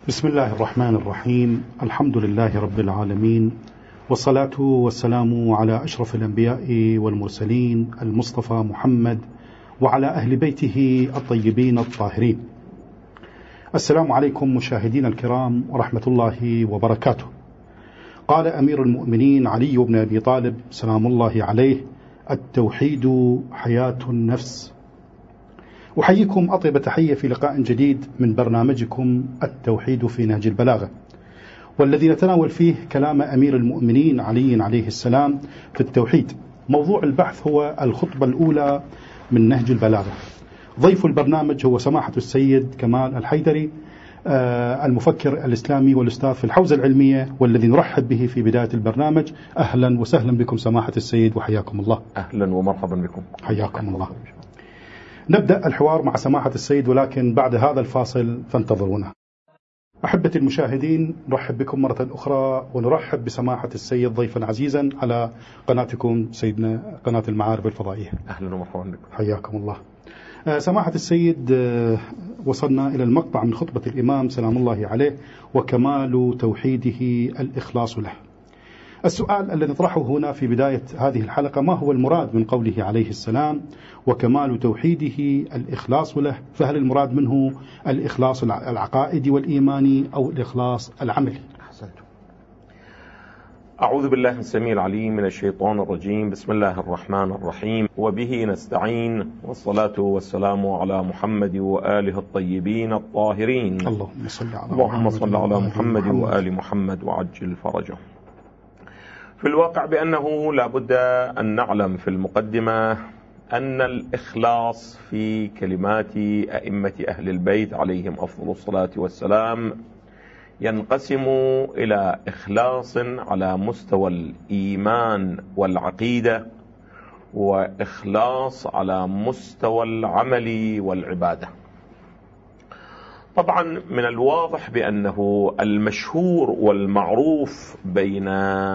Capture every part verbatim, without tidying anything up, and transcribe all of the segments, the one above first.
بسم الله الرحمن الرحيم. الحمد لله رب العالمين، والصلاة والسلام على أشرف الأنبياء والمرسلين المصطفى محمد وعلى أهل بيته الطيبين الطاهرين. السلام عليكم مشاهدينا الكرام ورحمة الله وبركاته. قال أمير المؤمنين علي بن أبي طالب سلام الله عليه: التوحيد حياة النفس. أحييكم أطيب تحية في لقاء جديد من برنامجكم التوحيد في نهج البلاغة، والذي نتناول فيه كلام أمير المؤمنين علي عليه السلام في التوحيد. موضوع البحث هو الخطبة الأولى من نهج البلاغة. ضيف البرنامج هو سماحة السيد كمال الحيدري، المفكر الإسلامي والأستاذ في الحوزة العلمية، والذي نرحب به في بداية البرنامج. أهلا وسهلا بكم سماحة السيد وحياكم الله. أهلا ومرحبا بكم. حياكم الله. نبدأ الحوار مع سماحة السيد، ولكن بعد هذا الفاصل فانتظرونا. أحبتي المشاهدين، نرحب بكم مرة أخرى، ونرحب بسماحة السيد ضيفا عزيزا على قناتكم سيدنا قناة المعارف الفضائية. أهلا ومرحبا بكم. حياكم الله. سماحة السيد، وصلنا إلى المقطع من خطبة الإمام سلام الله عليه: وكمال توحيده الإخلاص له. السؤال الذي نطرحه هنا في بداية هذه الحلقة: ما هو المراد من قوله عليه السلام وكمال توحيده الإخلاص له؟ فهل المراد منه الإخلاص العقائدي والإيماني أو الإخلاص العملي؟ أحسنتم. أعوذ بالله السميع العليم من الشيطان الرجيم. بسم الله الرحمن الرحيم، وبه نستعين، والصلاة والسلام على محمد وآله الطيبين الطاهرين. اللهم صل على اللهم صل على محمد وآل محمد وعجل فرجه. في الواقع بأنه لا بد أن نعلم في المقدمة أن الإخلاص في كلمات أئمة أهل البيت عليهم أفضل الصلاة والسلام ينقسم إلى إخلاص على مستوى الإيمان والعقيدة، وإخلاص على مستوى العمل والعبادة. طبعا من الواضح بأنه المشهور والمعروف بين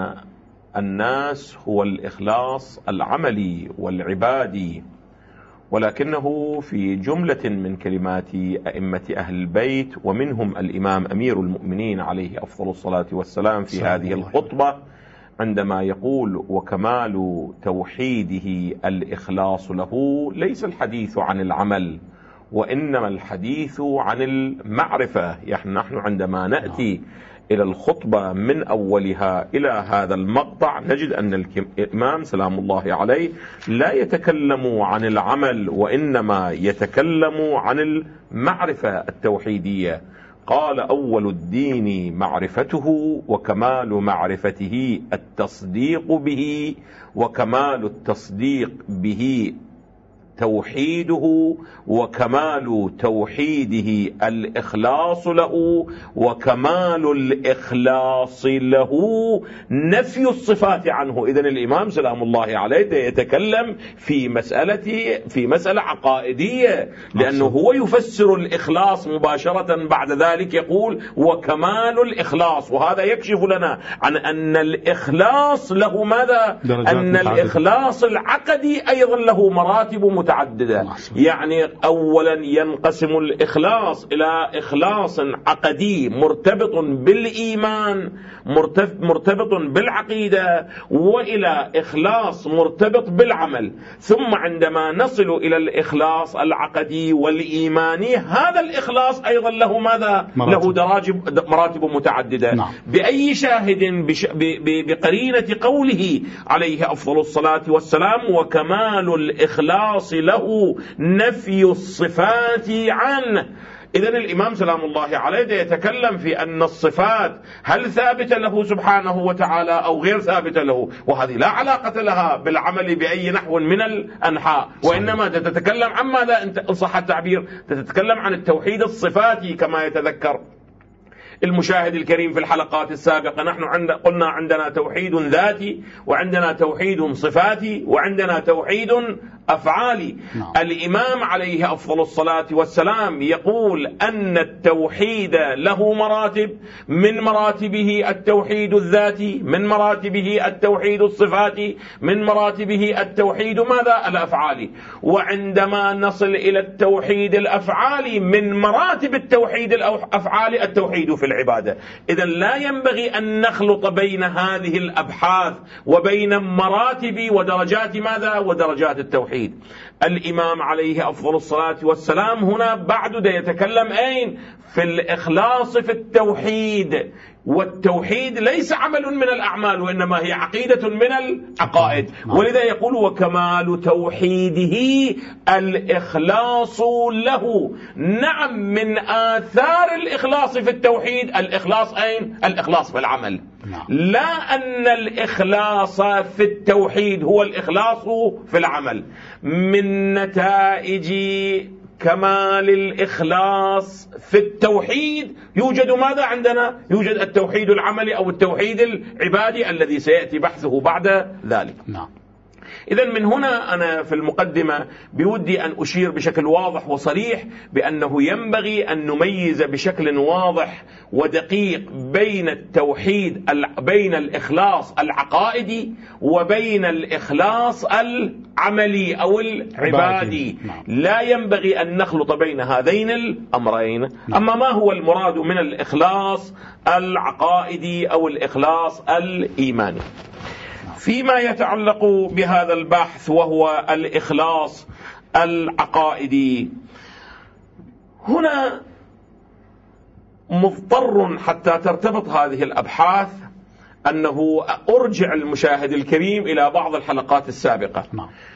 الناس هو الإخلاص العملي والعبادي، ولكنه في جملة من كلمات أئمة أهل البيت، ومنهم الإمام أمير المؤمنين عليه أفضل الصلاة والسلام في هذه الخطبة، عندما يقول وكمال توحيده الإخلاص له، ليس الحديث عن العمل، وإنما الحديث عن المعرفة. يعني نحن عندما نأتي إلى الخطبة من أولها إلى هذا المقطع نجد أن الإمام سلام الله عليه لا يتكلم عن العمل، وإنما يتكلم عن المعرفة التوحيدية. قال: أول الدين معرفته، وكمال معرفته التصديق به، وكمال التصديق به توحيده، وكمال توحيده الإخلاص له، وكمال الإخلاص له نفي الصفات عنه. إذن الإمام سلام الله عليه يتكلم في مسألة في مسألة عقائدية، لأنه هو يفسر الإخلاص مباشرة. بعد ذلك يقول وكمال الإخلاص، وهذا يكشف لنا عن أن الإخلاص له ماذا؟ أن الإخلاص العقدي أيضا له مراتب متعددة. يعني أولا ينقسم الإخلاص إلى إخلاص عقدي مرتبط بالإيمان، مرتبط بالعقيدة، وإلى إخلاص مرتبط بالعمل. ثم عندما نصل إلى الإخلاص العقدي والإيماني، هذا الإخلاص أيضا له ماذا؟ مراتب. له دراجب مراتب متعددة. نعم. بأي شاهد؟ بش... ب... ب... بقرينة قوله عليه أفضل الصلاة والسلام وكمال الإخلاص له نفي الصفات عنه. إذن الإمام سلام الله عليه يتكلم في أن الصفات هل ثابتة له سبحانه وتعالى أو غير ثابتة له، وهذه لا علاقة لها بالعمل بأي نحو من الأنحاء، وإنما تتكلم عن ماذا إن صح التعبير؟ تتكلم عن التوحيد الصفاتي. كما يتذكر المشاهد الكريم في الحلقات السابقة، نحن عند قلنا عندنا توحيد ذاتي، وعندنا توحيد صفاتي، وعندنا توحيد أفعالي. نعم. الإمام عليه أفضل الصلاة والسلام يقول أن التوحيد له مراتب، من مراتبه التوحيد الذاتي، من مراتبه التوحيد الصفاتي، من مراتبه التوحيد ماذا؟ الأفعالي. وعندما نصل إلى التوحيد الأفعالي من مراتب التوحيد الأفعالي التوحيد في العبادة. إذن لا ينبغي أن نخلط بين هذه الأبحاث وبين مراتب ودرجات ماذا؟ ودرجات التوحيد. الإمام عليه أفضل الصلاة والسلام هنا بعد يتكلم أين؟ في الإخلاص في التوحيد، والتوحيد ليس عمل من الأعمال وإنما هي عقيدة من العقائد. ولذا يقول وكمال توحيده الإخلاص له. نعم، من آثار الإخلاص في التوحيد الإخلاص أين؟ الإخلاص في العمل. لا أن الإخلاص في التوحيد هو الإخلاص في العمل. من نتائج كمال الإخلاص في التوحيد يوجد ماذا عندنا؟ يوجد التوحيد العملي أو التوحيد العبادي الذي سيأتي بحثه بعد ذلك. نعم. إذن من هنا أنا في المقدمة بودي أن أشير بشكل واضح وصريح بأنه ينبغي أن نميز بشكل واضح ودقيق بين التوحيد بين الإخلاص العقائدي وبين الإخلاص العملي أو العبادي. لا ينبغي أن نخلط بين هذين الأمرين. أما ما هو المراد من الإخلاص العقائدي أو الإخلاص الإيماني؟ فيما يتعلق بهذا البحث وهو الإخلاص العقائدي، هنا مضطر حتى ترتبط هذه الأبحاث أنه أرجع المشاهد الكريم إلى بعض الحلقات السابقة.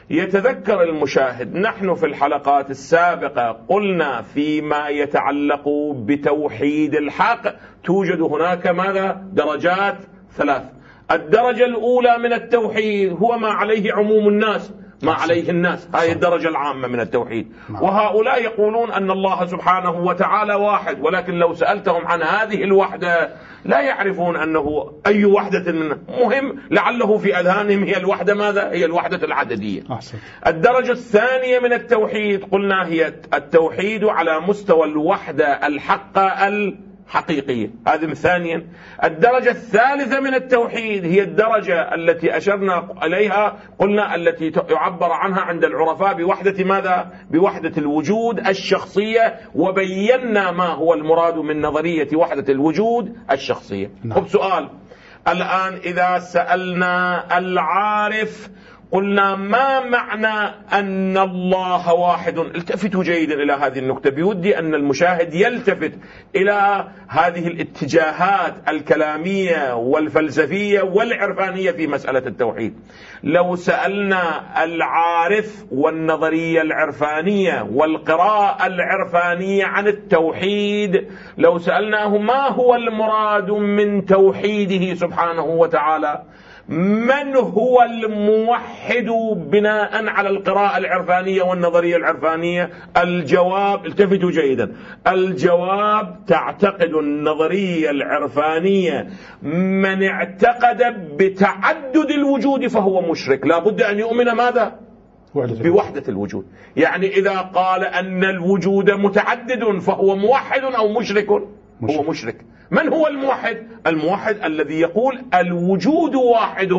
يتذكر المشاهد نحن في الحلقات السابقة قلنا فيما يتعلق بتوحيد الحق توجد هناك ماذا؟ درجات ثلاث. الدرجة الأولى من التوحيد هو ما عليه عموم الناس، ما عليه الناس، هذه الدرجة العامة من التوحيد. وهؤلاء يقولون أن الله سبحانه وتعالى واحد، ولكن لو سألتهم عن هذه الوحدة لا يعرفون أنه أي وحدة منها. مهم لعله في أذهانهم هي الوحدة ماذا؟ هي الوحدة العددية. أحسن. الدرجة الثانية من التوحيد قلنا هي التوحيد على مستوى الوحدة الحقة حقيقية، هذه ثانيا. الدرجة الثالثة من التوحيد هي الدرجة التي أشرنا إليها، قلنا التي يعبر عنها عند العرفاء بوحدة ماذا؟ بوحدة الوجود الشخصية، وبينا ما هو المراد من نظرية وحدة الوجود الشخصية. خب سؤال الآن، إذا سألنا العارف قلنا ما معنى أن الله واحد؟ التفتوا جيدا إلى هذه النقطة، بودي أن المشاهد يلتفت إلى هذه الاتجاهات الكلامية والفلسفية والعرفانية في مسألة التوحيد. لو سألنا العارف والنظرية العرفانية والقراءة العرفانية عن التوحيد، لو سألناه ما هو المراد من توحيده سبحانه وتعالى، من هو الموحد بناء على القراءة العرفانية والنظرية العرفانية؟ الجواب، التفتوا جيدا، الجواب تعتقد النظرية العرفانية من اعتقد بتعدد الوجود فهو مشرك. لا بد أن يؤمن ماذا؟ بوحدة الوجود. يعني إذا قال أن الوجود متعدد فهو موحد أو مشرك؟ هو مشرك. من هو الموحد؟ الموحد الذي يقول الوجود واحد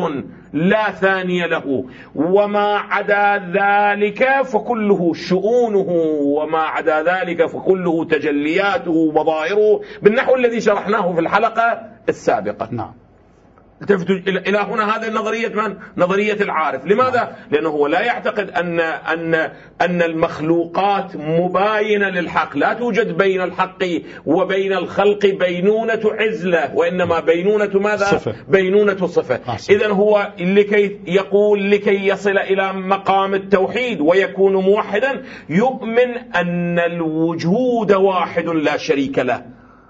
لا ثاني له، وما عدا ذلك فكله شؤونه، وما عدا ذلك فكله تجلياته وظاهره، بالنحو الذي شرحناه في الحلقة السابقة. نعم. التفتوا إلى هنا، هذه النظرية من؟ نظرية العارف. لماذا؟ لأنه هو لا يعتقد أن أن أن المخلوقات مباينة للحق، لا توجد بين الحق وبين الخلق بينونة عزلة، وإنما بينونة ماذا؟ صفة. بينونة صفة. إذن هو لكي يقول لكي يصل إلى مقام التوحيد ويكون موحدا يؤمن أن الوجود واحد لا شريك له.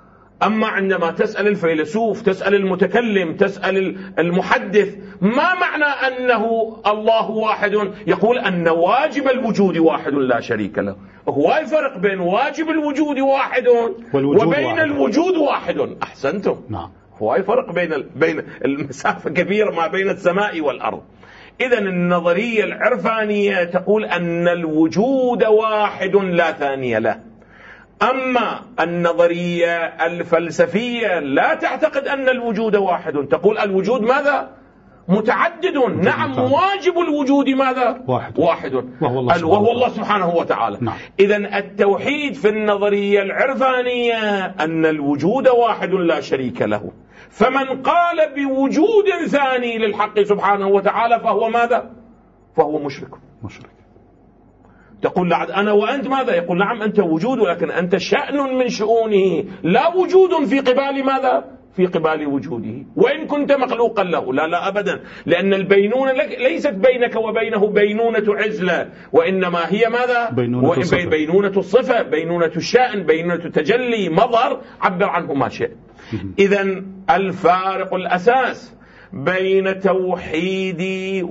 أما عندما تسأل الفيلسوف، تسأل المتكلم، تسأل المحدث ما معنى أنه الله واحد، يقول أن واجب الوجود واحد لا شريك له. هو الفرق بين واجب الوجود واحد وبين واحد. الوجود واحد. أحسنتم. نعم. هو الفرق بين بين المسافة كبيرة ما بين السماء والأرض. إذن النظرية العرفانية تقول أن الوجود واحد لا ثاني له. أما النظرية الفلسفية لا تعتقد أن الوجود واحد، تقول الوجود ماذا؟ متعدد. نعم، واجب الوجود ماذا؟ واحد, واحد. وهو الله سبحانه, وهو الله سبحانه وتعالى. نعم. إذن التوحيد في النظرية العرفانية أن الوجود واحد لا شريك له، فمن قال بوجود ثاني للحق سبحانه وتعالى فهو ماذا؟ فهو مشرك. مشرك. تقول لعد أنا وأنت ماذا؟ يقول نعم أنت وجود، ولكن أنت شأن من شؤونه، لا وجود في قبال ماذا؟ في قبال وجوده، وإن كنت مخلوقا له. لا لا أبدا، لأن البينونة ليست بينك وبينه بينونة عزلة، وإنما هي ماذا؟ بينونة الصفة. بينونة الصفة، بينونة الشأن، بينونة تجلي مظهر، عبر عنه ما شئت. إذن الفارق الأساس بين توحيدي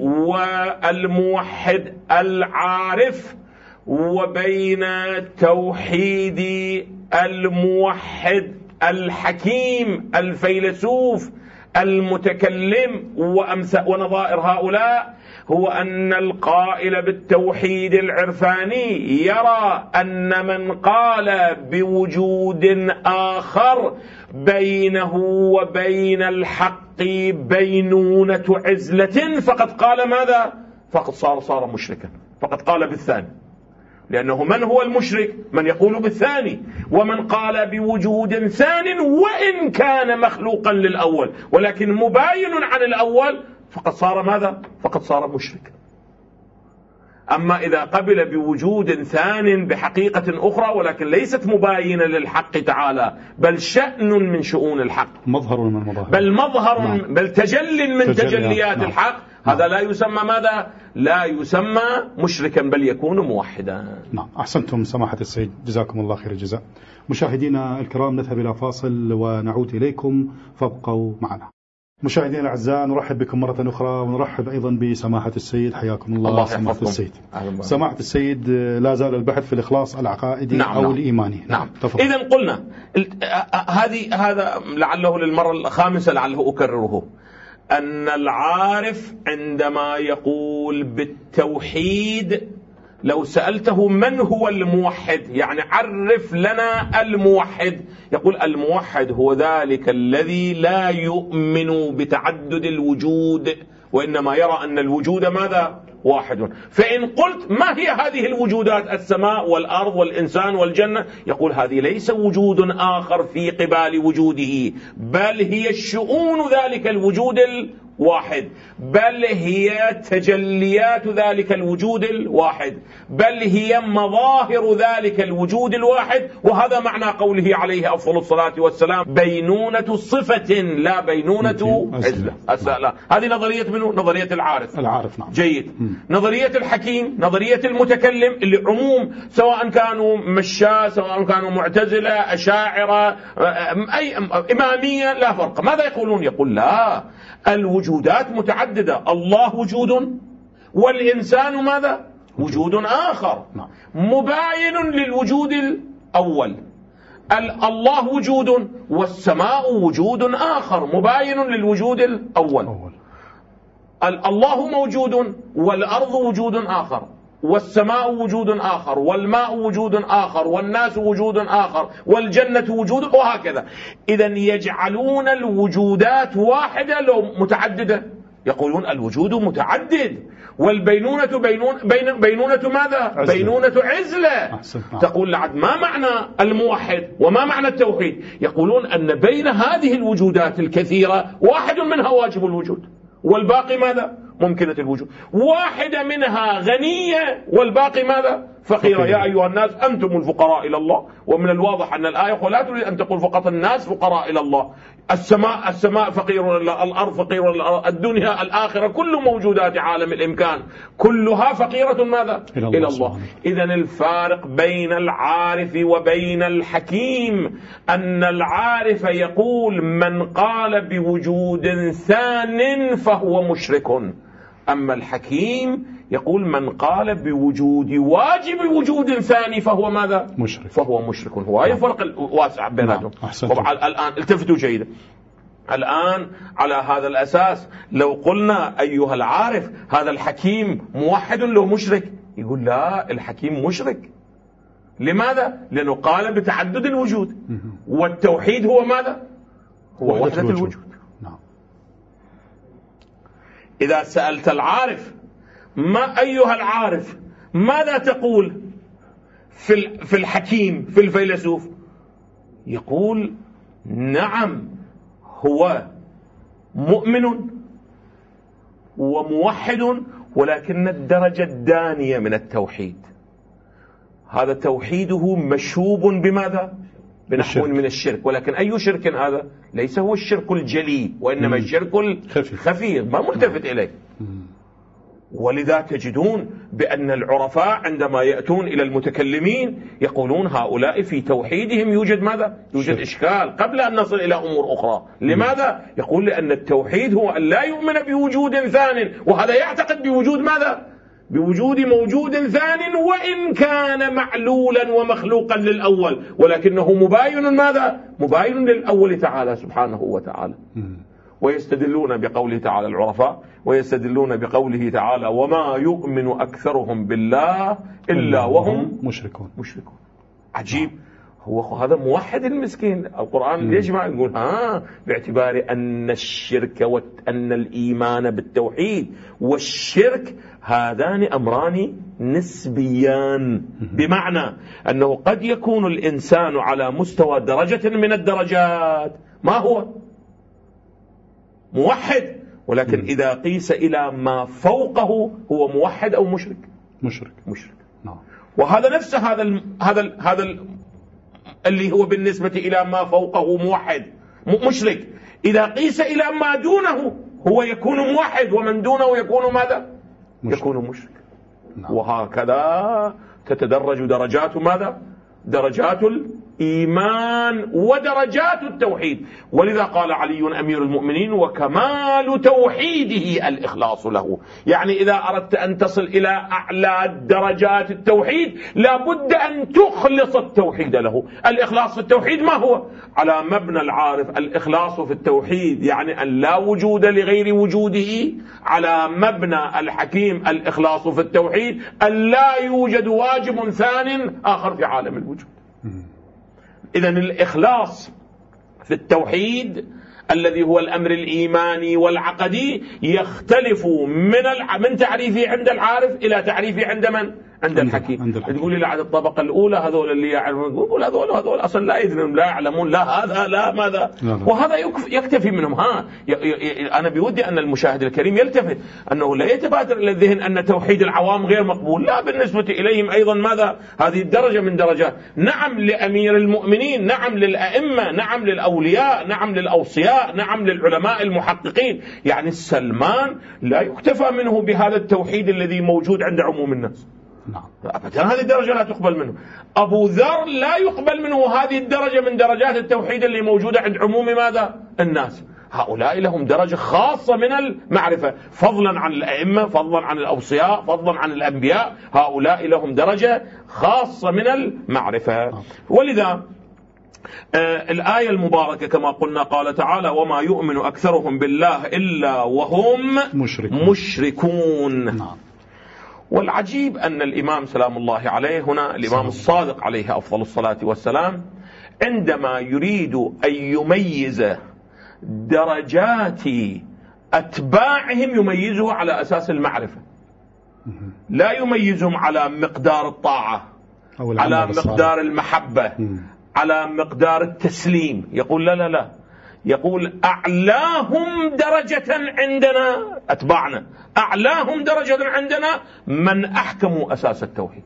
والموحد العارف وبين توحيدي الموحد الحكيم الفيلسوف المتكلم ونظائر هؤلاء هو أن القائل بالتوحيد العرفاني يرى أن من قال بوجود آخر بينه وبين الحق بينونة عزلة فقد قال ماذا؟ فقد صار صار مشركا، فقد قال بالثاني. لأنه من هو المشرك؟ من يقول بالثاني، ومن قال بوجود ثان وإن كان مخلوقا للأول ولكن مباين عن الأول فقد صار ماذا؟ فقد صار مشرك. أما إذا قبل بوجود ثان بحقيقة أخرى ولكن ليست مباينة للحق تعالى، بل شأن من شؤون الحق، مظهر من مظاهر، بل مظهر نعم. بل تجل من تجليات. تجليات نعم. الحق، هذا لا يسمى ماذا؟ لا يسمى مشركا بل يكون موحدا. نعم، أحسنتم سماحة السيد، جزاكم الله خير الجزاء. مشاهدينا الكرام، نذهب إلى فاصل ونعود إليكم، فابقوا معنا. مشاهدينا الأعزاء، نرحب بكم مرة أخرى، ونرحب أيضا بسماحة السيد، حياكم الله, الله سماحة السيد. سماحة السيد، لا زال البحث في الإخلاص العقائدي نعم أو نعم الإيماني. نعم. إذن قلنا هذه هذا لعله للمرة الخامسة لعله أكرره، أن العارف عندما يقول بالتوحيد لو سألته من هو الموحد، يعني عرف لنا الموحد، يقول الموحد هو ذلك الذي لا يؤمن بتعدد الوجود وإنما يرى أن الوجود ماذا؟ واحد. فإن قلت ما هي هذه الوجودات؟ السماء والأرض والإنسان والجنة، يقول هذه ليس وجود آخر في قبال وجوده، بل هي الشؤون ذلك الوجود الواحد، بل هي تجليات ذلك الوجود الواحد، بل هي مظاهر ذلك الوجود الواحد. وهذا معنى قوله عليه أفضل الصلاة والسلام بينونة صفة لا بينونة عزلة. لا. هذه نظرية منه؟ نظرية العارف. العارف نعم. جيد. م. نظرية الحكيم، نظرية المتكلم اللي عموم، سواء كانوا مشاة، سواء كانوا معتزلة، أشاعرة، أي إمامية، لا فرق. ماذا يقولون؟ يقول لا، الوجودات متعددة، الله وجود والإنسان ماذا؟ وجود آخر مباين للوجود الأول. الله وجود والسماء وجود آخر مباين للوجود الأول. الله موجود والأرض وجود آخر والسماء وجود آخر والماء وجود آخر والناس وجود آخر والجنة وجود، وهكذا. إذن يجعلون الوجودات واحدة لو متعددة، يقولون الوجود متعدد والبينونة بينون بين بينونة ماذا؟ عزلة. بينونة عزلة. تقول لعد ما معنى الموحد وما معنى التوحيد؟ يقولون أن بين هذه الوجودات الكثيرة واحد منها واجب الوجود والباقي ماذا؟ ممكنة الوجود. واحدة منها غنية والباقي ماذا؟ فقيرة. يا أيها الناس أنتم الفقراء إلى الله. ومن الواضح أن الآية لا تريد أن تقول فقط الناس فقراء إلى الله. السماء السماء فقير إلى الأرض فقير إلى الدنيا الآخرة، كل موجودات عالم الإمكان كلها فقيرة ماذا؟ إلى الله, إلى الله. إذن الفارق بين العارف وبين الحكيم أن العارف يقول من قال بوجود ثان فهو مشرك، أما الحكيم يقول من قال بوجود واجب وجود ثاني فهو ماذا؟ مشرك. فهو مشرك. هو هذا الفرق الواسع بيناتهم. الآن التفتوا جيدا. الآن على هذا الأساس لو قلنا أيها العارف هذا الحكيم موحد لو مشرك، يقول لا، الحكيم مشرك. لماذا؟ لأنه قال بتعدد الوجود، والتوحيد هو ماذا؟ هو وحدة الوجود. نعم. إذا سألت العارف ما أيها العارف ماذا تقول في في الحكيم في الفيلسوف؟ يقول نعم هو مؤمن وموحد، ولكن الدرجة الدانية من التوحيد، هذا توحيده مشوب بماذا؟ بنحو من الشرك. ولكن أي شرك هذا؟ ليس هو الشرك الجلي، وإنما الشرك الخفي ما ملتفت إليه. ولذا تجدون بأن العرفاء عندما يأتون إلى المتكلمين يقولون هؤلاء في توحيدهم يوجد ماذا؟ يوجد إشكال قبل أن نصل إلى أمور أخرى. لماذا؟ يقول لأن التوحيد هو أن لا يؤمن بوجود ثان، وهذا يعتقد بوجود ماذا؟ بوجود موجود ثان، وإن كان معلولا ومخلوقا للأول، ولكنه مباين ماذا؟ مباين للأول تعالى سبحانه وتعالى. ويستدلون بقوله تعالى العرفاء، ويستدلون بقوله تعالى وما يؤمن أكثرهم بالله إلا وهم مشركون. مشركون. عجيب. هو هذا موحد المسكين. القرآن ليش ما يقول ها باعتبار أن الشرك وأن الإيمان بالتوحيد والشرك هذان أمران نسبيان، بمعنى أنه قد يكون الإنسان على مستوى درجة من الدرجات ما هو موحد، ولكن إذا قيس إلى ما فوقه هو موحد أو مشرك. مشرك مشرك. نعم. وهذا نفس هذا ال هذا ال هذا ال اللي هو بالنسبة إلى ما فوقه موحد مشرك، إذا قيس إلى ما دونه هو يكون موحد، ومن دونه يكون ماذا؟ مشرك. يكون مشرك. نعم. وهكذا تتدرج درجات ماذا؟ درجات الإيمان ودرجات التوحيد. ولذا قال علي أمير المؤمنين وكمال توحيده الإخلاص له. يعني إذا أردت أن تصل إلى أعلى درجات التوحيد لابد أن تخلص التوحيد له. الإخلاص في التوحيد ما هو؟ على مبنى العارف الإخلاص في التوحيد يعني أن لا وجود لغير وجوده، على مبنى الحكيم الإخلاص في التوحيد أن لا يوجد واجب ثان آخر في عالم الوجود. إذن الإخلاص في التوحيد الذي هو الأمر الإيماني والعقدي يختلف من من تعريفه عند العارف إلى تعريفه عند من؟ عند الحكيم. تقول لي على الطبقة الأولى هذول اللي يعلمون، يقول هذول هذول أصلا لا يدرون لا يعلمون لا هذا لا ماذا، وهذا يكتفي منهم. ها أنا بودي أن المشاهد الكريم يلتفت أنه لا يتبادر إلى الذهن أن توحيد العوام غير مقبول، لا، بالنسبة إليهم أيضا ماذا؟ هذه الدرجة من درجات. نعم لأمير المؤمنين، نعم للأئمة، نعم للأولياء، نعم للأوصياء، نعم للعلماء المحققين. يعني السلمان لا يكتفى منه بهذا التوحيد الذي موجود عند عموم الناس. نعم. أبدا هذه الدرجة لا تقبل منه. أبو ذر لا يقبل منه هذه الدرجة من درجات التوحيد اللي موجودة عند عموم ماذا؟ الناس. هؤلاء لهم درجة خاصة من المعرفة، فضلا عن الأئمة، فضلا عن الأوصياء، فضلا عن الأنبياء. هؤلاء لهم درجة خاصة من المعرفة. ولذا آه الآية المباركة كما قلنا قال تعالى وما يؤمن أكثرهم بالله إلا وهم مشركون, مشركون. نعم. والعجيب أن الإمام سلام الله عليه هنا الإمام الصادق عليه أفضل الصلاة والسلام عندما يريد أن يميز درجات أتباعهم يميزه على أساس المعرفة، لا يميزهم على مقدار الطاعة، على مقدار المحبة، على مقدار التسليم. يقول لا لا لا، يقول أعلاهم درجة عندنا أتباعنا، أعلاهم درجة عندنا من أحكموا أساس التوحيد.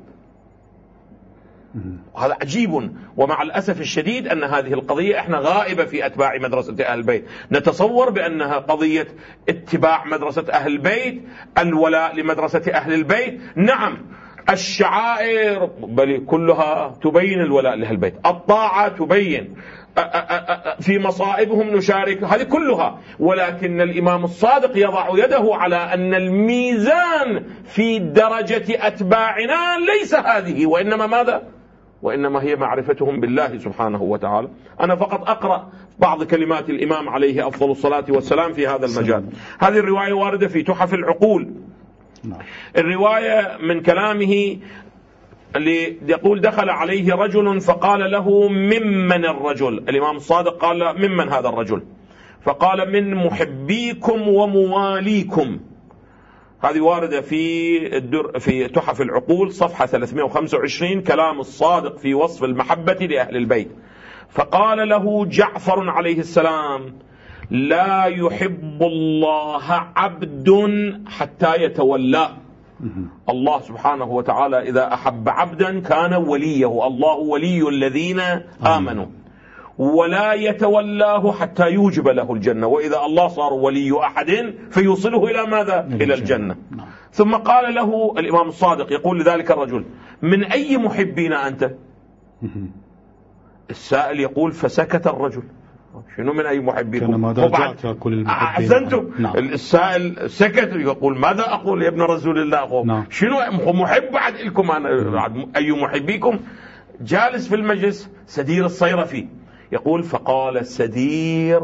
هذا عجيب. ومع الأسف الشديد أن هذه القضية إحنا غائبة في أتباع مدرسة أهل البيت. نتصور بأنها قضية اتباع مدرسة أهل البيت، الولاء لمدرسة أهل البيت. نعم الشعائر بل كلها تبين الولاء لأهل البيت، الطاعة تبين، في مصائبهم نشارك، هذه كلها. ولكن الإمام الصادق يضع يده على أن الميزان في درجة أتباعنا ليس هذه، وإنما ماذا؟ وإنما هي معرفتهم بالله سبحانه وتعالى. أنا فقط أقرأ بعض كلمات الإمام عليه أفضل الصلاة والسلام في هذا المجال. هذه الرواية واردة في تحف العقول. الرواية من كلامه اللي يقول دخل عليه رجل فقال له ممن الرجل؟ الإمام الصادق قال ممن هذا الرجل؟ فقال من محبيكم ومواليكم. هذه واردة في الدر في تحف العقول صفحة ثلاثمائة وخمسة وعشرين، كلام الصادق في وصف المحبة لأهل البيت. فقال له جعفر عليه السلام لا يحب الله عبد حتى يتولاه. الله سبحانه وتعالى إذا أحب عبدا كان وليه، الله ولي الذين آمنوا، ولا يتولاه حتى يوجب له الجنة، وإذا الله صار ولي أحد فيوصله إلى ماذا؟ إلى الجنة. ثم قال له الإمام الصادق يقول لذلك الرجل من أي محبين أنت؟ السائل يقول فسكت الرجل. شنو من أي محبين؟ أحسنتم. نعم. السائل سكت يقول ماذا أقول يا ابن رسول الله؟ نعم. شنو محب بعد لكم أنا؟ أي محبيكم؟ جالس في المجلس سدير الصيرفي يقول فقال سدير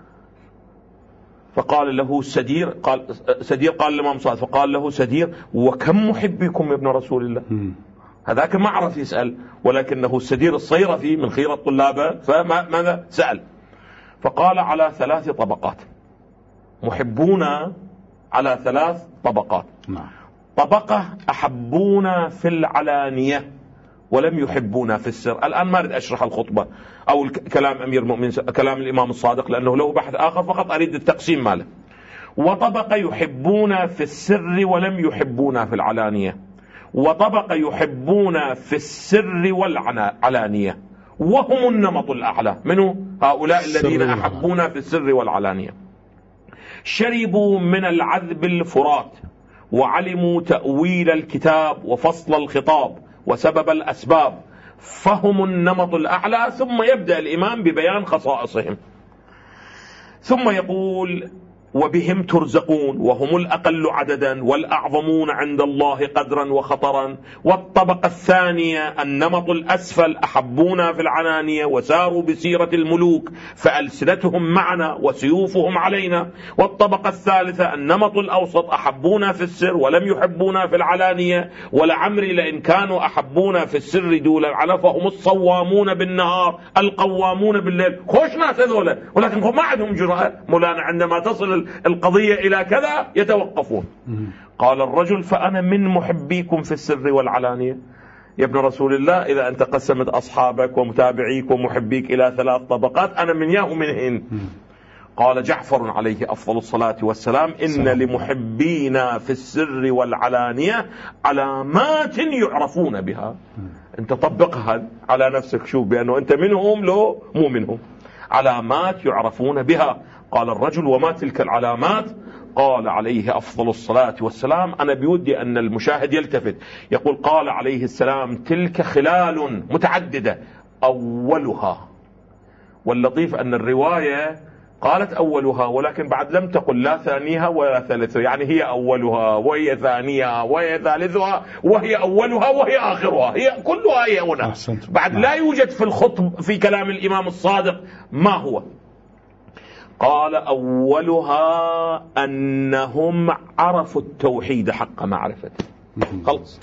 فقال له سدير قال سدير قال الإمام صادق فقال له سدير وكم محبيكم يا ابن رسول الله؟ م. هذاك ما عرف يسأل، ولكنه سدير الصيرفي من خيرة طلابه فماذا سأل؟ فقال على ثلاث طبقات، محبونا على ثلاث طبقات. طبقة أحبونا في العلانية ولم يحبونا في السر. الآن ما أريد أشرح الخطبة أو كلام أمير المؤمنين كلام الإمام الصادق لأنه له بحث آخر، فقط أريد التقسيم ماله. وطبقة يحبونا في السر ولم يحبونا في العلانية، وطبقة يحبونا في السر والعلانية وهم النمط الأعلى منه هؤلاء الذين أحبونا في السر والعلانية. شربوا من العذب الفرات وعلموا تأويل الكتاب وفصل الخطاب وسبب الأسباب فهم النمط الأعلى. ثم يبدأ الإمام ببيان خصائصهم، ثم يقول وبهم ترزقون وهم الأقل عددا والأعظمون عند الله قدرا وخطرا. والطبقة الثانية النمط الأسفل أحبونا في العنانية وساروا بسيرة الملوك فألسنتهم معنا وسيوفهم علينا. والطبقة الثالثة النمط الأوسط أحبونا في السر ولم يحبونا في العلانية، ولعمري لئن كانوا أحبونا في السر دون العلن فهم الصوامون بالنهار القوامون بالليل. خوش ناس هذولا، ولكن هم ما عندهم جرأة مولانا عندما تصل القضية إلى كذا يتوقفون. قال الرجل فأنا من محبيكم في السر والعلانية. يا ابن رسول الله إذا أنت قسمت أصحابك ومتابعيك ومحبيك إلى ثلاث طبقات أنا من ياه منهن. قال جعفر عليه أفضل الصلاة والسلام إن لمحبينا في السر والعلانية علامات يعرفون بها. أنت طبقها على نفسك، شوف بأنه أنت منهم لو مو منهم. علامات يعرفون بها. قال الرجل وما تلك العلامات؟ قال عليه أفضل الصلاة والسلام أنا بودي أن المشاهد يلتفت يقول قال عليه السلام تلك خلال متعددة أولها. واللطيف أن الرواية قالت أولها ولكن بعد لم تقل لا ثانيها ولا ثالثها، يعني هي أولها وهي ثانيها وهي ثالثها وهي أولها وهي آخرها، هي كلها هي هنا. بعد لا يوجد في الخطب في كلام الإمام الصادق ما هو. قال أولها أنهم عرفوا التوحيد حق معرفته. خلص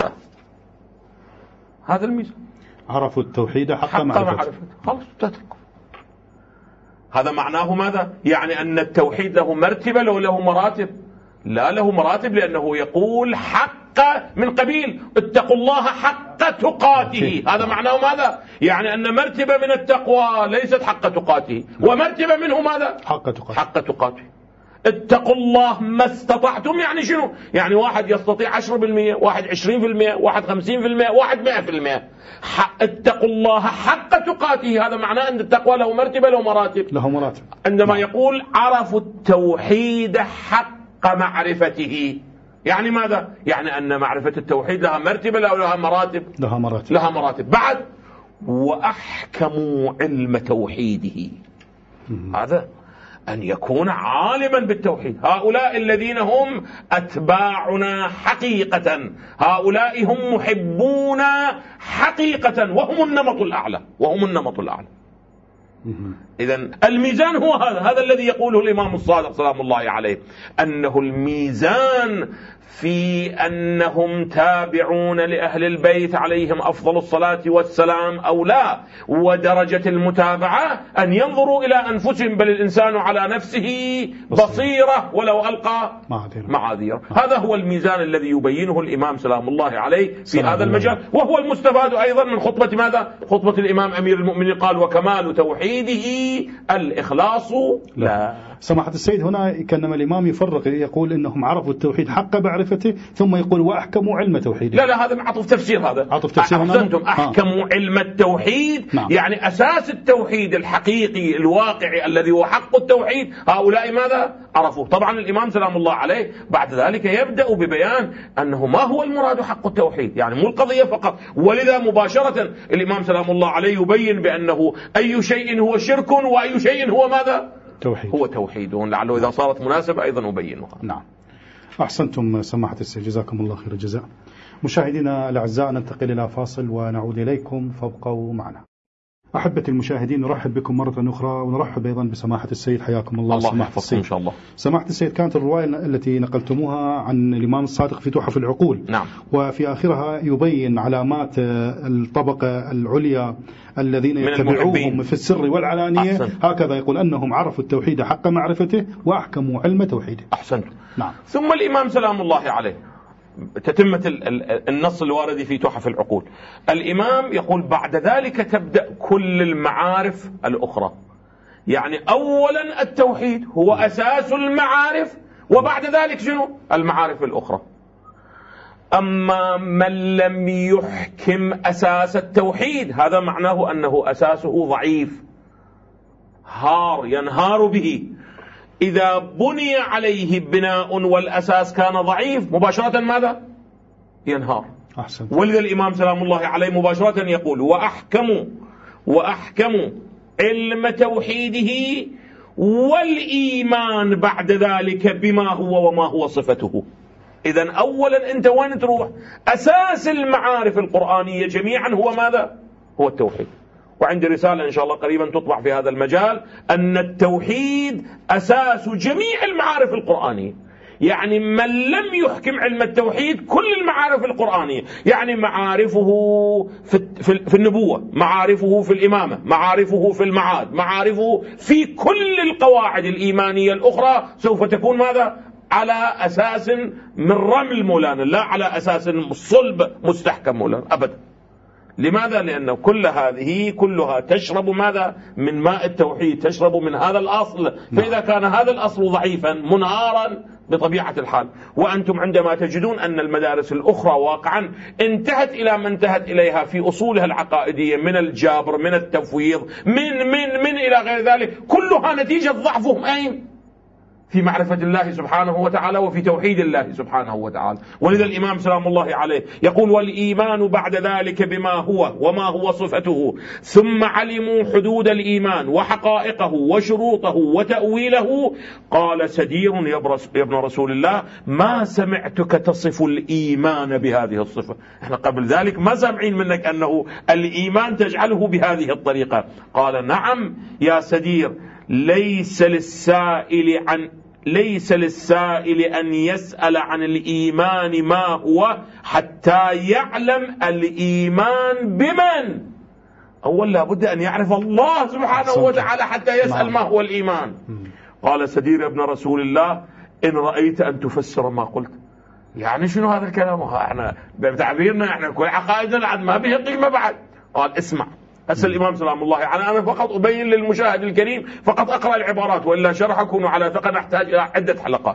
هذا الميزان، عرفوا التوحيد حق, حق معرفته. خلص تتركوا. هذا معناه ماذا؟ يعني أن التوحيد له مرتبة لو له مراتب؟ لا له مراتب، لأنه يقول حق من قبيل اتقوا الله حق تقاته. هذا معناه ماذا؟ يعني أن مرتبة من التقوى ليست حق تقاته، ومرتبة منه ماذا؟ حق تقاته. حق تقاته. اتقوا الله ما استطعتم، يعني شنو؟ يعني واحد يستطيع عشرة بالمئة، واحد عشرين بالمئة، واحد خمسين بالمئة، واحد مئة بالمئة. اتقوا الله حق تقاته، هذا معناه أن التقوى له مرتبة له مراتب. له مراتب. عندما يقول عرفوا التوحيد حق معرفته، يعني ماذا؟ يعني أن معرفة التوحيد لها مرتبة لا لها مراتب؟ لها مراتب. لها مراتب. بعد وأحكموا علم توحيده. هذا أن يكون عالما بالتوحيد. هؤلاء الذين هم أتباعنا حقيقة، هؤلاء هم محبونا حقيقة، وهم النمط الأعلى، وهم النمط الأعلى. إذن الميزان هو هذا، هذا الذي يقوله الإمام الصادق سلام الله عليه، أنه الميزان في أنهم تابعون لأهل البيت عليهم أفضل الصلاة والسلام أو لا، ودرجة المتابعة أن ينظروا إلى أنفسهم، بل الإنسان على نفسه بصيرة ولو ألقى معاذير. هذا هو الميزان الذي يبينه الإمام سلام الله عليه في هذا المجال، وهو المستفاد أيضا من خطبة ماذا؟ خطبة الإمام أمير المؤمنين، قال وكمال توحيده الإخلاص لا. سماحة السيد، هنا كأنما الإمام يفرق، يقول إنهم عرفوا التوحيد حق معرفته، ثم يقول وأحكموا علم توحيده. لا لا، هذا عطف تفسير، هذا عطف تفسير. أحسنتم، أحكموا علم التوحيد. نعم. يعني أساس التوحيد الحقيقي الواقعي الذي هو حق التوحيد، هؤلاء ماذا عرفوه؟ طبعا الإمام سلام الله عليه بعد ذلك يبدأ ببيان أنه ما هو المراد حق التوحيد، يعني مو القضية فقط. ولذا مباشرة الإمام سلام الله عليه يبين بأنه أي شيء هو شرك وأي شيء هو ماذا؟ توحيد. هو توحيد، لعله إذا صارت مناسبة أيضا أبينها. نعم، أحسنتم سماحة السيد، جزاكم الله خير الجزاء. مشاهدينا الأعزاء، ننتقل إلى فاصل ونعود إليكم، فابقوا معنا. أحبتي المشاهدين، نرحب بكم مرة أخرى، ونرحب أيضا بسماحة السيد، حياكم الله. الله سماحة السيد إن شاء الله. سماحة السيد، كانت الرواية التي نقلتموها عن الإمام الصادق في تحف العقول. نعم. وفي آخرها يبين علامات الطبقة العليا الذين يتبعوهم في السر والعلانية. أحسن. هكذا يقول أنهم عرفوا التوحيد حق معرفته وأحكموا علم توحيده. أحسنت. نعم. ثم الإمام سلام الله عليه، تتمة النص الوارد في تحف العقول، الإمام يقول بعد ذلك تبدأ كل المعارف الأخرى. يعني أولا التوحيد هو أساس المعارف، وبعد ذلك شنو؟ المعارف الأخرى. أما من لم يحكم أساس التوحيد، هذا معناه أنه أساسه ضعيف، هار ينهار به. إذا بني عليه بناء والأساس كان ضعيف، مباشرة ماذا؟ ينهار. أحسن. ولذا الإمام سلام الله عليه مباشرة يقول وأحكموا وأحكموا علم توحيده والإيمان بعد ذلك بما هو وما هو صفته. إذن أولا أنت وين تروح؟ أساس المعارف القرآنية جميعا هو ماذا؟ هو التوحيد. وعندي رسالة إن شاء الله قريبا تطبع في هذا المجال، أن التوحيد أساس جميع المعارف القرآنية. يعني من لم يحكم علم التوحيد كل المعارف القرآنية، يعني معارفه في, في, في النبوة، معارفه في الإمامة، معارفه في المعاد، معارفه في كل القواعد الإيمانية الأخرى سوف تكون ماذا؟ على أساس من رمل مولانا، لا على أساس صلب مستحكم مولانا أبدا. لماذا؟ لأن كل هذه كلها تشرب ماذا؟ من ماء التوحيد، تشرب من هذا الأصل. فإذا كان هذا الأصل ضعيفا منهارا بطبيعة الحال، وأنتم عندما تجدون أن المدارس الأخرى واقعا انتهت إلى ما انتهت إليها في أصولها العقائدية من الجابر، من التفويض، من من من إلى غير ذلك، كلها نتيجة ضعفهم أين؟ في معرفة الله سبحانه وتعالى وفي توحيد الله سبحانه وتعالى. ولذا الإمام سلام الله عليه يقول والإيمان بعد ذلك بما هو وما هو صفته، ثم علموا حدود الإيمان وحقائقه وشروطه وتأويله. قال سدير يا ابن رسول الله ما سمعتك تصف الإيمان بهذه الصفة. احنا قبل ذلك ما سامعين منك أنه الإيمان تجعله بهذه الطريقة. قال نعم يا سدير، ليس للسائل عن ليس للسائل أن يسأل عن الإيمان ما هو حتى يعلم الإيمان بمن. أولا لابد أن يعرف الله سبحانه وتعالى حتى يسأل ما هو الإيمان. قال سدير يا ابن رسول الله إن رأيت أن تفسر ما قلت. يعني شنو هذا الكلام؟ احنا بتعبيرنا احنا كل عقائدنا ما به قيمة بعد. قال اسمع، أسأل الإمام سلام الله يعني أنا فقط أبين للمشاهد الكريم، فقط أقرأ العبارات، وإلا شرح أكون على ثقة نحتاج إلى عدة حلقات.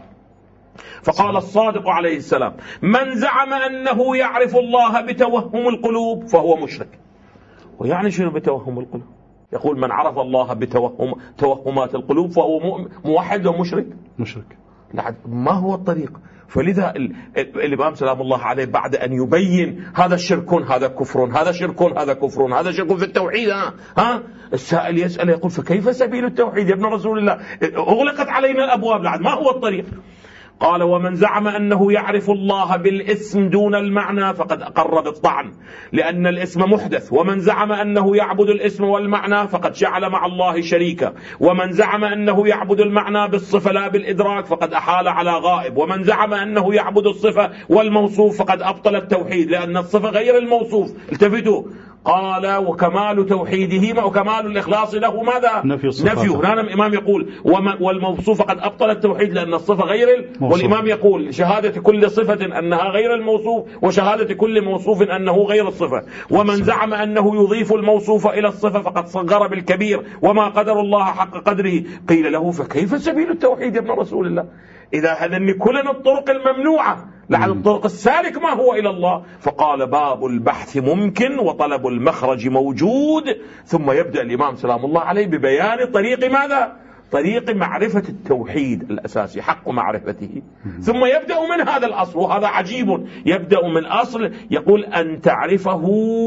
فقال الصادق عليه السلام من زعم أنه يعرف الله بتوهم القلوب فهو مشرك. ويعني شنو بتوهم القلوب؟ يقول من عرف الله بتوهم توهمات القلوب فهو موحد ومشرك. مشرك. ما هو الطريق؟ فلذا الإمام سلام الله عليه بعد أن يبين هذا شرك هذا كفر هذا شرك هذا كفر هذا شرك في التوحيد، ها, ها السائل يسأل يقول فكيف سبيل التوحيد يا ابن رسول الله؟ أغلقت علينا الأبواب، ما هو الطريق؟ قال ومن زعم أنه يعرف الله بالاسم دون المعنى فقد أقر بالطعن لأن الاسم محدث، ومن زعم أنه يعبد الاسم والمعنى فقد جعل مع الله شريكا، ومن زعم أنه يعبد المعنى بالصفة لا بالإدراك فقد أحال على غائب، ومن زعم أنه يعبد الصفة والموصوف فقد أبطل التوحيد لأن الصفة غير الموصوف. التفتوا، قال وكمال توحيده وكمال الإخلاص له ماذا؟ نفي. هنا الإمام يقول والموصوف قد أبطل التوحيد لأن الصفة غير الموصوف. والإمام يقول شهادة كل صفة أنها غير الموصوف وشهادة كل موصوف أنه غير الصفة. ومن زعم أنه يضيف الموصوف إلى الصفة فقد صغر بالكبير وما قدر الله حق قدره. قيل له فكيف سبيل التوحيد يا ابن رسول الله؟ إذا هذا كلنا الطرق الممنوعة لعل الطرق السالك ما هو إلى الله. فقال باب البحث ممكن وطلب المخرج موجود. ثم يبدأ الإمام سلام الله عليه ببيان طريق ماذا؟ طريق معرفة التوحيد الأساسي حق معرفته. ثم يبدأ من هذا الأصل، وهذا عجيب، يبدأ من أصل يقول أن تعرفه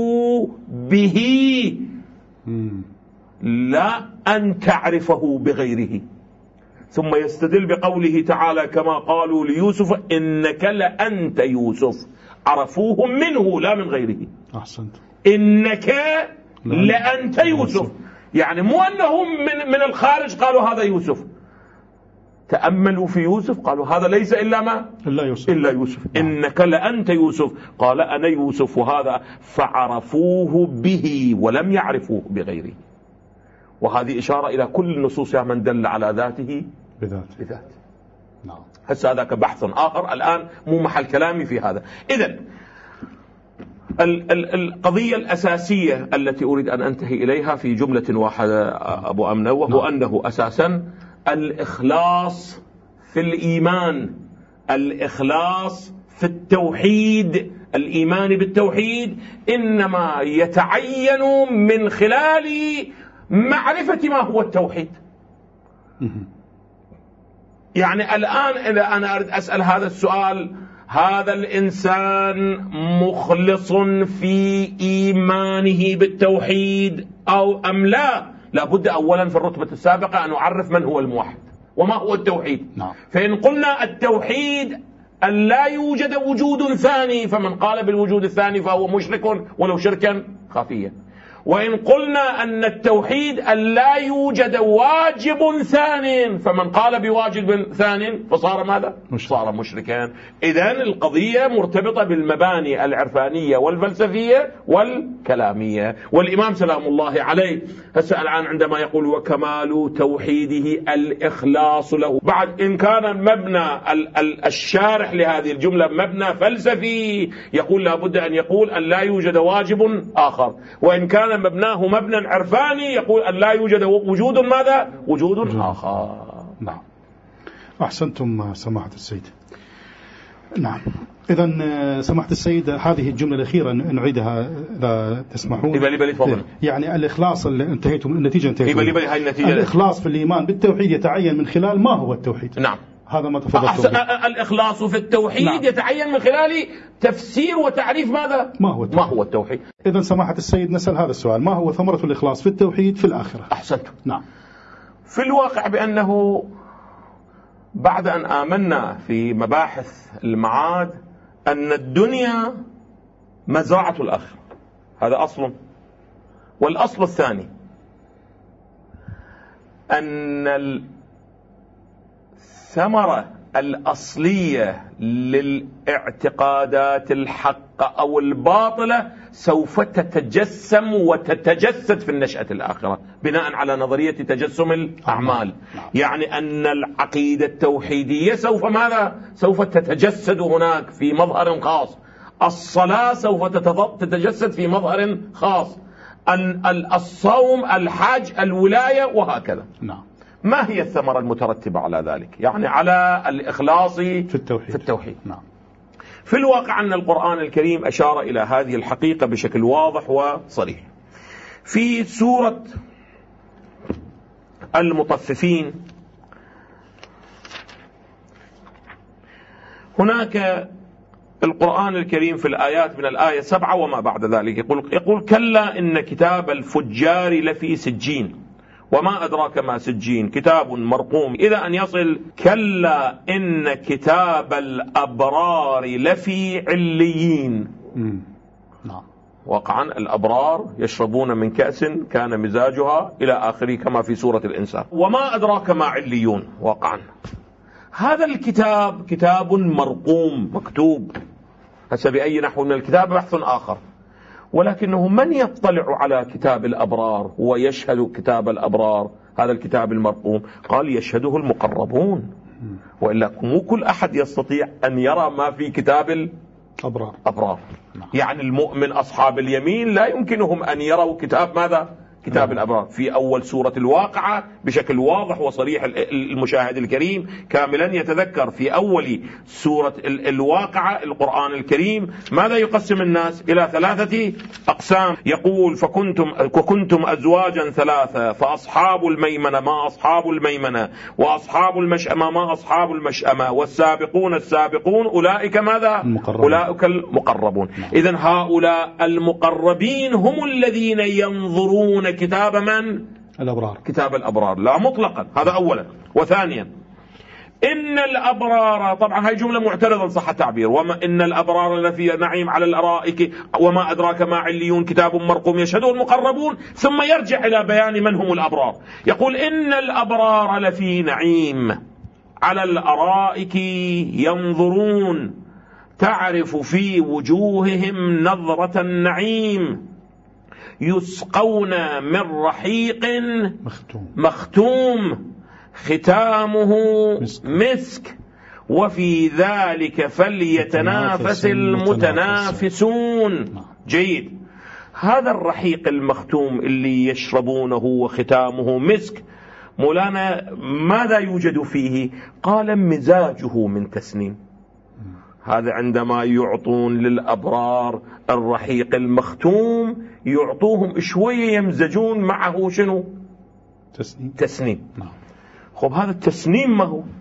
به لا أن تعرفه بغيره. ثم يستدل بقوله تعالى كما قالوا ليوسف إنك لأنت يوسف، عرفوه منه لا من غيره. أحسنت. إنك لأنت يوسف، يعني مو أنهم من, من الخارج قالوا هذا يوسف، تأملوا في يوسف قالوا هذا ليس إلا ما إلا يوسف, إلا يوسف. إنك لأنت يوسف، قال أنا يوسف، وهذا فعرفوه به ولم يعرفوه بغيره. وهذه إشارة إلى كل النصوص يا من دل على ذاته بذاته, بذاته. نعم. هسه هذاك بحث آخر الآن مو محل كلامي في هذا. إذن القضية الأساسية التي أريد أن أنتهي إليها في جملة واحدة أبو أمنة، وهو نعم. أنه أساسا الإخلاص في الإيمان، الإخلاص في التوحيد، الإيمان بالتوحيد إنما يتعين من خلال معرفة ما هو التوحيد. يعني الآن إذا أنا أريد أسأل هذا السؤال، هذا الإنسان مخلص في إيمانه بالتوحيد أو أم لا؟ لابد أولا في الرتبة السابقة أن أعرف من هو الموحد وما هو التوحيد. نعم. فإن قلنا التوحيد أن لا يوجد وجود ثاني، فمن قال بالوجود الثاني فهو مشرك ولو شركا خفيا. وإن قلنا أن التوحيد أن لا يوجد واجب ثان، فمن قال بواجب ثان فصار ماذا؟ مشرك. صار مشركا. إذن القضية مرتبطة بالمباني العرفانية والفلسفية والكلامية. والإمام سلام الله عليه هسه الآن عندما يقول وكمال توحيده الإخلاص له، بعد إن كان مبنى الشارح لهذه الجملة مبنى فلسفي يقول لابد أن يقول أن لا يوجد واجب آخر، وإن كان مبناه مبنى عرفاني يقول أن لا يوجد وجود ماذا؟ وجود, وجود آخر. نعم. أحسنتم سماحة السيد. نعم. إذن سماحة السيد هذه الجملة الأخيرة نعيدها إذا تسمحون. إبالي بلي تفضل. يعني الإخلاص اللي انتهيتم النتيجة انتهيتم. إبالي بلي هاي النتيجة. الإخلاص في الإيمان بالتوحيد يتعين من خلال ما هو التوحيد. نعم. هذا ما تفضلتم. الإخلاص في التوحيد نعم. يتعين من خلال تفسير وتعريف ماذا؟ ما هو التوحيد. ما هو التوحيد. إذن سماحة السيد نسأل هذا السؤال، ما هو ثمرة الإخلاص في التوحيد في الآخرة؟ أحسنت. نعم. في الواقع بأنه بعد أن آمنا في مباحث المعاد أن الدنيا مزرعة الآخرة، هذا أصل. والأصل الثاني أن الثمرة الأصلية للاعتقادات الحق أو الباطلة سوف تتجسم وتتجسد في النشأة الآخرة بناء على نظرية تجسم الأعمال. يعني أن العقيدة التوحيدية سوف ماذا؟ سوف تتجسد هناك في مظهر خاص. الصلاة سوف تتجسد في مظهر خاص. الصوم، الحج، الولاية، وهكذا. نعم. ما هي الثمرة المترتبة على ذلك؟ يعني على الإخلاص في التوحيد, في التوحيد. نعم. في الواقع أن القرآن الكريم أشار إلى هذه الحقيقة بشكل واضح وصريح في سورة المطففين. هناك القرآن الكريم في الآيات من الآية سبعة وما بعد ذلك يقول, يقول كلا إن كتاب الفجار لفي سجين وما أدراك ما سجين كتاب مرقوم إلى أن يصل كلا إن كتاب الأبرار لفي عليين. نعم. واقعا الأبرار يشربون من كأس كان مزاجها إلى آخره كما في سورة الإنسان. وما أدراك ما عليون. واقعا هذا الكتاب كتاب مرقوم مكتوب، هسه بأي نحو من الكتاب بحث آخر، ولكنه من يطلع على كتاب الأبرار ويشهد كتاب الأبرار هذا الكتاب المرقوم؟ قال يشهده المقربون، وإلا مو كل أحد يستطيع أن يرى ما في كتاب الأبرار. أبرار. يعني المؤمن أصحاب اليمين لا يمكنهم أن يروا كتاب ماذا؟ كتاب الأبرار. في أول سورة الواقعة بشكل واضح وصريح المشاهد الكريم كاملا يتذكر في أول سورة الواقعة القرآن الكريم ماذا يقسم الناس؟ إلى ثلاثة أقسام. يقول فكنتم وكنتم أزواجا ثلاثة فأصحاب الميمنة ما أصحاب الميمنة وأصحاب المشأمة ما أصحاب المشأمة والسابقون السابقون أولئك ماذا؟ المقربون. أولئك المقربون. إذن هؤلاء المقربين هم الذين ينظرون كتاب من؟ الأبرار. كتاب الأبرار لا مطلقا. هذا أولا. وثانيا إن الأبرار، طبعا هاي جملة معترضة صح التعبير، وما إن الأبرار لفي نعيم على الأرائك وما أدراك ما عليون كتاب مرقوم يشهده المقربون، ثم يرجع إلى بيان من هم الأبرار. يقول إن الأبرار لفي نعيم على الأرائك ينظرون تعرف في وجوههم نظرة النعيم يسقون من رحيق مختوم, مختوم ختامه مسك, مسك وفي ذلك فليتنافس المتنافسون. جيد. هذا الرحيق المختوم اللي يشربونه وختامه مسك، مولانا ماذا يوجد فيه؟ قال مزاجه من تسنيم. هذا عندما يعطون للأبرار الرحيق المختوم يعطوهم شوية يمزجون معه شنو؟ تسنيم. تسنيم. نعم. خب هذا التسنيم ما هو؟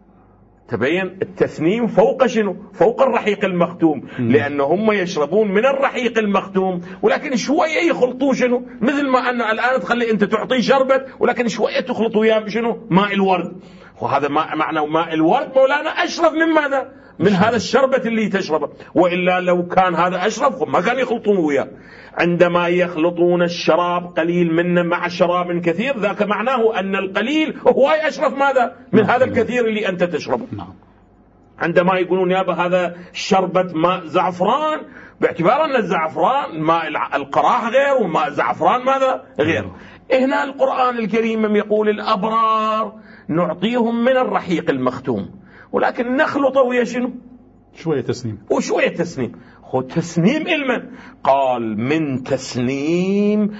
تبين التسنيم فوق شنو؟ فوق الرحيق المختوم، لأنه هم يشربون من الرحيق المختوم ولكن شوية يخلطوا شنو؟ مثل ما أنه الآن تخلي أنت تعطيه شربت ولكن شوية تخلطوا وياه بشنو؟ ماء الورد. وهذا ما معنى ماء الورد مولانا أشرب من ماذا؟ من هذا الشربة اللي تشربه، وإلا لو كان هذا أشرب ما كان يخلطون وياه. عندما يخلطون الشراب قليل منه مع شراب كثير ذاك معناه أن القليل هو أشرف ماذا؟ من هذا الكثير اللي أنت تشربه. عندما يقولون يابا هذا شربة ماء زعفران باعتبار أن الزعفران ماء القراح غير وماء زعفران ماذا غير. هنا القرآن الكريم يقول الأبرار نعطيهم من الرحيق المختوم ولكن نخلطه ويا شنو؟ شوية تسنيم. وشوية تسنيم. خو تسنيم علما قال من تسنيم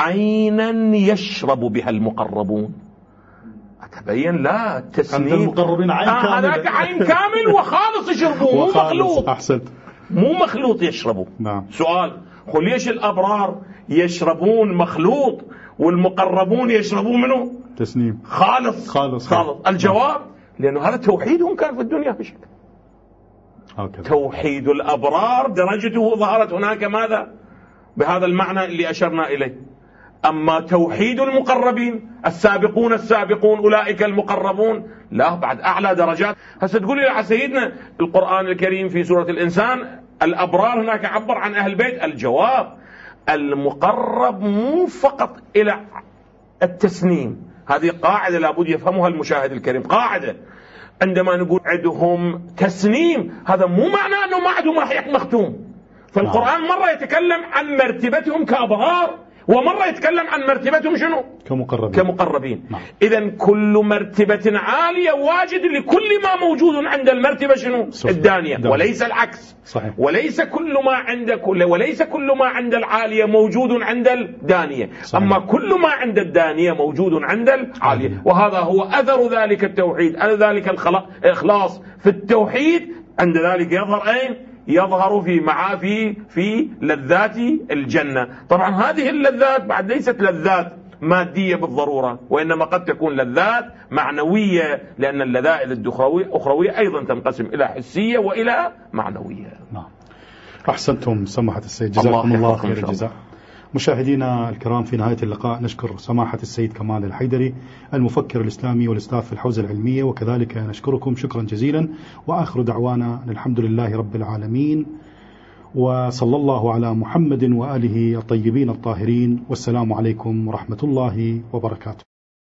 عينا يشرب بها المقربون. أتبين لا التسنيم المقربين عين آه كامل. هذاك عين كامل وخالص يشربوه مو مخلوط. أحسنت. مو مخلوط يشربوا. نعم. سؤال خو ليش الأبرار يشربون مخلوط والمقربون يشربون منه تسنيم خالص خالص, خالص. الجواب لأنه هذا توحيدهم كان في الدنيا بشكل هكذا. توحيد الأبرار درجته ظهرت هناك ماذا؟ بهذا المعنى اللي أشرنا إليه. أما توحيد المقربين السابقون السابقون أولئك المقربون لا بعد أعلى درجات. هسه تقول لي سيدنا القرآن الكريم في سورة الإنسان الأبرار هناك عبر عن أهل البيت. الجواب المقرب مو فقط إلى التسنيم. هذه قاعدة لابد يفهمها المشاهد الكريم. قاعدة عندما نقول عندهم تسنيم هذا مو معناه أنه ما عندهم رحيق مختوم. فالقرآن مرة يتكلم عن مرتبتهم كأبرار ومرة يتكلم عن مرتبتهم شنو؟ كمقربين, كمقربين. نعم. إذن كل مرتبة عالية واجد لكل ما موجود عند المرتبة شنو؟ الدانية دانية. وليس العكس. صحيح. وليس كل ما عند كل وليس كل ما عند العالية موجود عند الدانية. صحيح. أما كل ما عند الدانية موجود عند العالية. صحيح. وهذا هو أثر ذلك التوحيد، أثر ذلك الإخلاص في التوحيد. عند ذلك يظهر أين؟ يظهر في معافي في لذات الجنة. طبعا هذه اللذات بعد ليست لذات مادية بالضرورة، وإنما قد تكون لذات معنوية، لأن اللذائذ الأخروية أيضا تنقسم إلى حسية وإلى معنوية. نعم. أحسنتم سماحة السيد، جزاكم الله خير الجزاء. مشاهدينا الكرام، في نهاية اللقاء نشكر سماحة السيد كمال الحيدري المفكر الإسلامي والأستاذ في الحوزة العلمية، وكذلك نشكركم شكرا جزيلا، وآخر دعوانا الحمد لله رب العالمين، وصلى الله على محمد وآله الطيبين الطاهرين، والسلام عليكم ورحمة الله وبركاته.